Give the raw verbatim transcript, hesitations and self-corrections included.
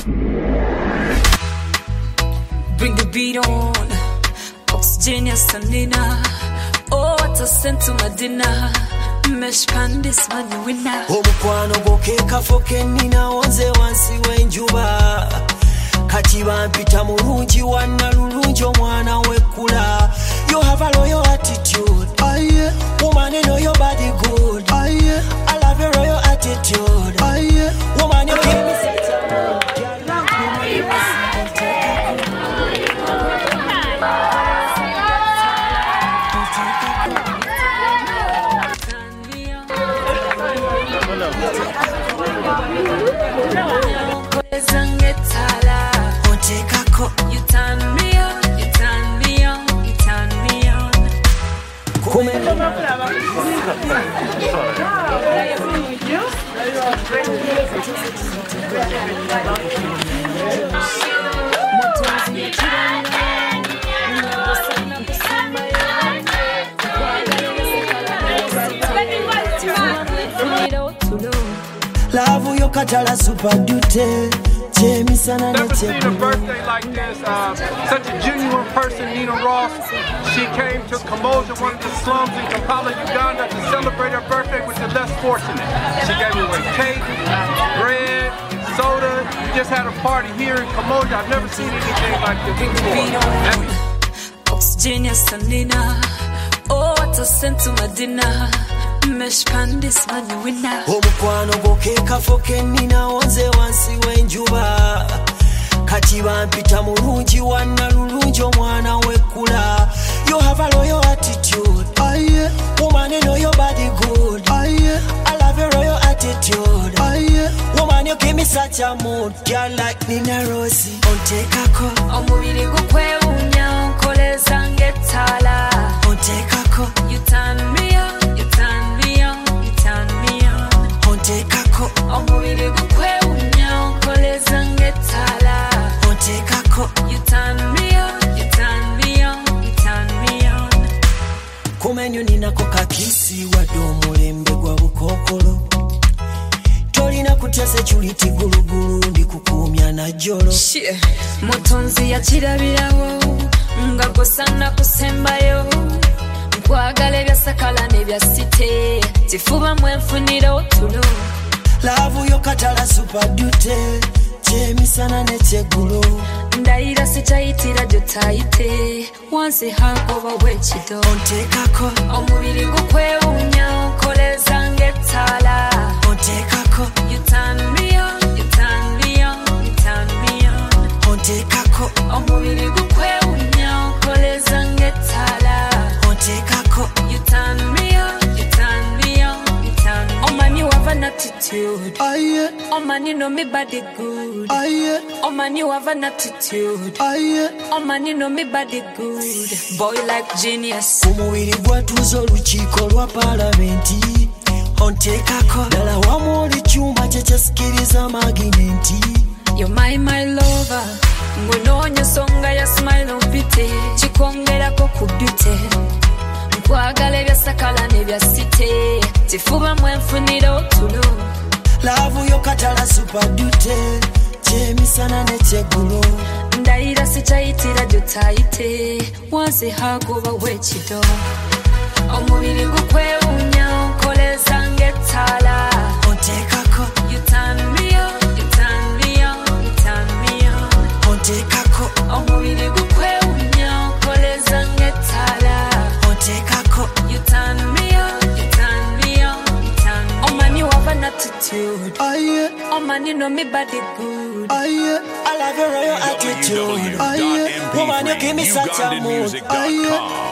Bring the beat on. Oxygen, yes, and Nina. Oh, what a scent to my dinner. Mesh pan this man, you winner. Omukwano gokeka foke nina onze wansi wenjuba. Kati bampita mulungi wanna lulungi omwana wekula. You have a loyal attitude. Aye. Woman, you know your body good. Aye. I love your royal attitude. Aye. Woman, you give me such a good. You turn me on, you turn me on, you turn me on. Love you katala super dute. Never seen a birthday like this. Uh, such a genuine person, Nina Ross. She came to Kamoja, one of the slums in Kampala, Uganda, to celebrate her birthday with the less fortunate. She gave away cake, bread, soda. We just had a party here in Kamoja. I've never seen anything like this before. Oxygen, yes, and Nina. Oh, what a scent to my dinner. Mesh pan this man, you winner. Omukwano gokeka foke nina onze wansi wenjuba. Kati bampita mulungi wanna lulungi omwana wekula. You have a loyal attitude. Aye. Woman, you know your body good. Aye. I love your royal attitude. Aye. Woman, you give me such a mood. Girl like Nina Rosie. Ontekako. Omubiri gukwewunya onkoleza ngetala. Ontekako. You turn me on, you turn me on, you turn me on. Ontekako. Omubiri gukwewunya onkoleza ngetala. Ontekako. You turn me on, you turn me on, you turn me on. Kumenyu ninako kakisi wadde omulembe gwa bukokolo. Tolina kutese chuliti gulugulu ndi kukumya na jolo. Mutonzi yakirabirawo nga gosana kusembayo. Nkwagala ebyasakala n'ebyasite kifuba mwenfunira otulo. Love yo katala super dute kyemisana n'ekyeggulu. Ndayira sikyayitira gyotayite wansi hagoba wekido. Ontekako. Omubiri gukwewunya onkoleza ng'ettaala. Ontekako. You turn me on, you turn me on, you turn me on. Ontekako. Omubiri gukwewunya onkoleza ng'ettaala. Ontekako. You turn me on, you turn me on, you turn me on. Oh man, you have an attitude. Aye. Oh man, you know me body good. Aye. Oh man, you have an attitude. Aye. Oh man, you know me body good. Boy like genius. Omubiri gwatuuza olukiiko lwa palamenti. Ontekako. Dala wamu oli kyuma kyekyasikiriza maginenti. You're my, my lover. Ngunoonya songa ya smile mpite. Chikongerako ku beauty. Nkwagala ebyasakala n'ebyasite. Kifuba mwenfunira otulo. Love yo katala super dute kyemisana n'ekyeggulu. Ndayira sikyayitira gyotayite wansi hagoba wekido. Omubiri gukwewunya onkoleza ng'ettaala. Ontekako. You turn me on, you turn me on, you turn me on. Ontekako. Omubiri gukwewunya onkoleza ng'ettaala. Ontekako. You turn me on, you turn me on, you turn me on. Oh man, you have an attitude. Aye. Oh man, you know me body good. Aye. I love your royal attitude. Aye. Woman, you give me such a mood. Aye.